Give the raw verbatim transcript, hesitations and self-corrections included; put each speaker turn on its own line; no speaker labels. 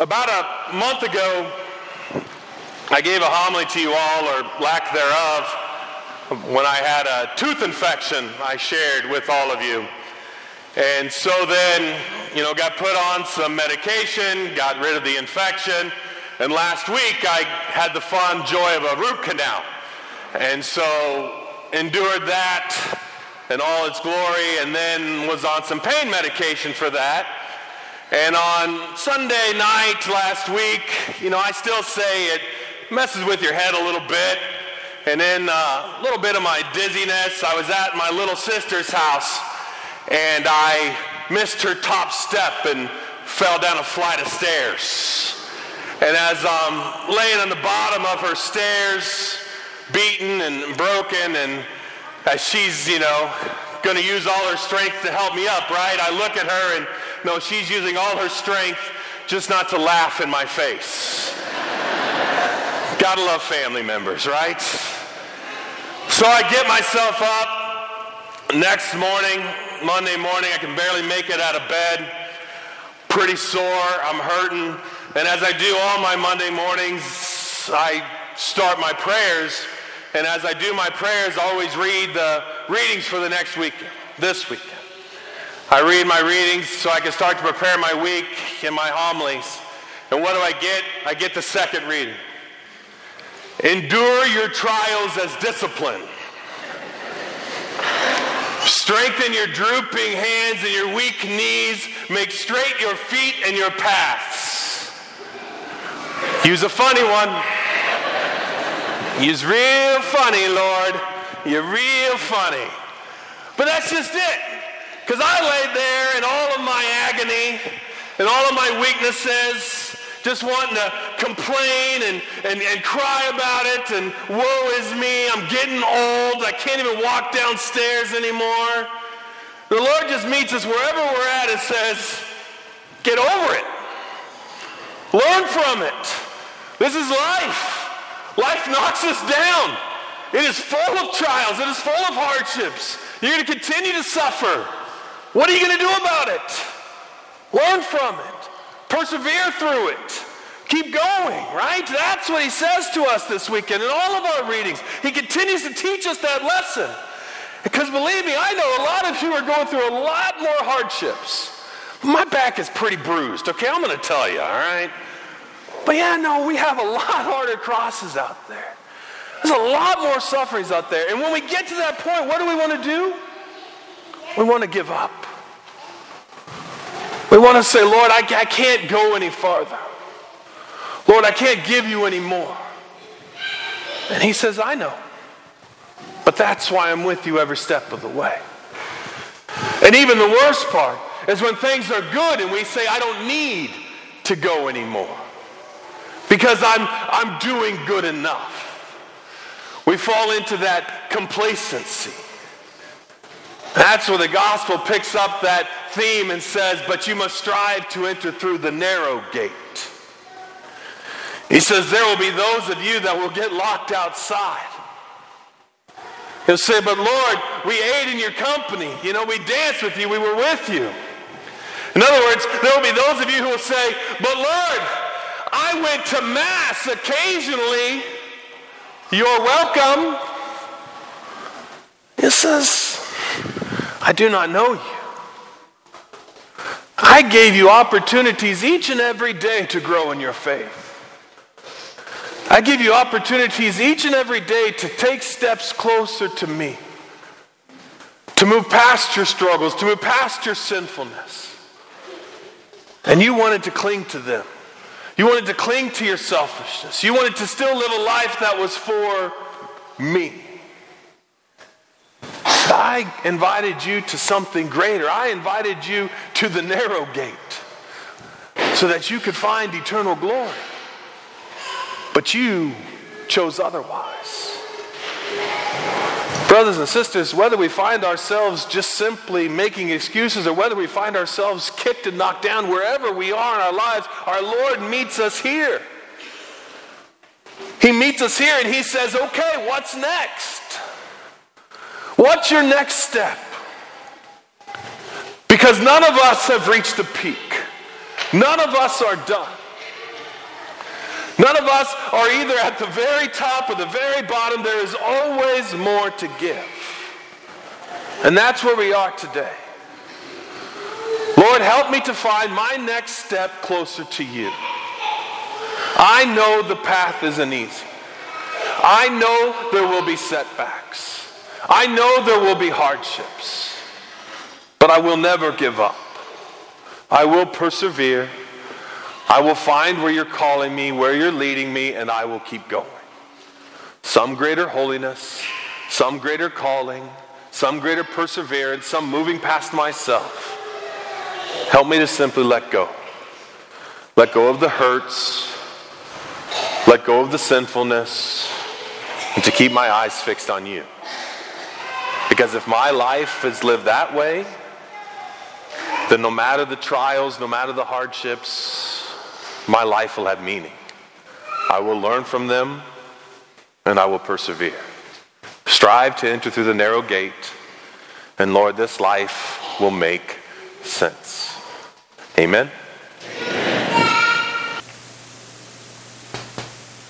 About a month ago, I gave a homily to you all, or lack thereof, when I had a tooth infection I shared with all of you. And so then, you know, got put on some medication, got rid of the infection, and last week I had the fun joy of a root canal. And so endured that in all its glory, and then was on some pain medication for that. And on Sunday night last week, you know, I still say it messes with your head a little bit. And then uh, a little bit of my dizziness. I was at my little sister's house, and I missed her top step and fell down a flight of stairs. And as I'm laying on the bottom of her stairs, beaten and broken, and as she's, you know, going to use all her strength to help me up, right? I look at her and, no, she's using all her strength just not to laugh in my face. Gotta love family members, right? So I get myself up next morning, Monday morning. I can barely make it out of bed. Pretty sore, I'm hurting. And as I do all my Monday mornings, I start my prayers. And as I do my prayers, I always read the readings for the next week, this week. I read my readings so I can start to prepare my week in my homilies. And what do I get? I get the second reading. Endure your trials as discipline. Strengthen your drooping hands and your weak knees. Make straight your feet and your paths. Use a funny one. Use real funny, Lord. You're real funny. But that's just it. Because I laid there in all of my agony and all of my weaknesses, just wanting to complain and, and, and cry about it, and woe is me, I'm getting old, I can't even walk downstairs anymore. The Lord just meets us wherever we're at and says, get over it. Learn from it. This is life. Life knocks us down. It is full of trials. It is full of hardships. You're going to continue to suffer. What are you going to do about it? Learn from it. Persevere through it. Keep going, right? That's what he says to us this weekend in all of our readings. He continues to teach us that lesson. Because believe me, I know a lot of you are going through a lot more hardships. My back is pretty bruised, okay? I'm going to tell you, all right? But yeah, no, we have a lot harder crosses out there. There's a lot more sufferings out there. And when we get to that point, what do we want to do? We want to give up. We want to say, Lord, I, I can't go any farther. Lord, I can't give you any more. And he says, I know. But that's why I'm with you every step of the way. And even the worst part is when things are good and we say, I don't need to go anymore. Because I'm, I'm doing good enough. We fall into that complacency. That's where the gospel picks up that theme and says, but you must strive to enter through the narrow gate. He says, there will be those of you that will get locked outside. He'll say, but Lord, we ate in your company. You know, we danced with you. We were with you. In other words, there will be those of you who will say, but Lord, I went to Mass occasionally. You're welcome. It says, I do not know you. I gave you opportunities each and every day to grow in your faith. I give you opportunities each and every day to take steps closer to me. To move past your struggles, to move past your sinfulness. And you wanted to cling to them. You wanted to cling to your selfishness. You wanted to still live a life that was for me. I invited you to something greater. I invited you to the narrow gate so that you could find eternal glory. But you chose otherwise. Brothers and sisters, whether we find ourselves just simply making excuses or whether we find ourselves kicked and knocked down wherever we are in our lives, our Lord meets us here. He meets us here and he says, okay, what's next? What's your next step? Because none of us have reached the peak. None of us are done. None of us are either at the very top or the very bottom. There is always more to give. And that's where we are today. Lord, help me to find my next step closer to you. I know the path isn't easy. I know there will be setbacks. I know there will be hardships. But I will never give up. I will persevere. I will find where you're calling me, where you're leading me, and I will keep going. Some greater holiness, some greater calling, some greater perseverance, some moving past myself. Help me to simply let go. Let go of the hurts. Let go of the sinfulness. And to keep my eyes fixed on you. Because if my life is lived that way, then no matter the trials, no matter the hardships, my life will have meaning. I will learn from them, and I will persevere. Strive to enter through the narrow gate, and Lord, this life will make sense. Amen.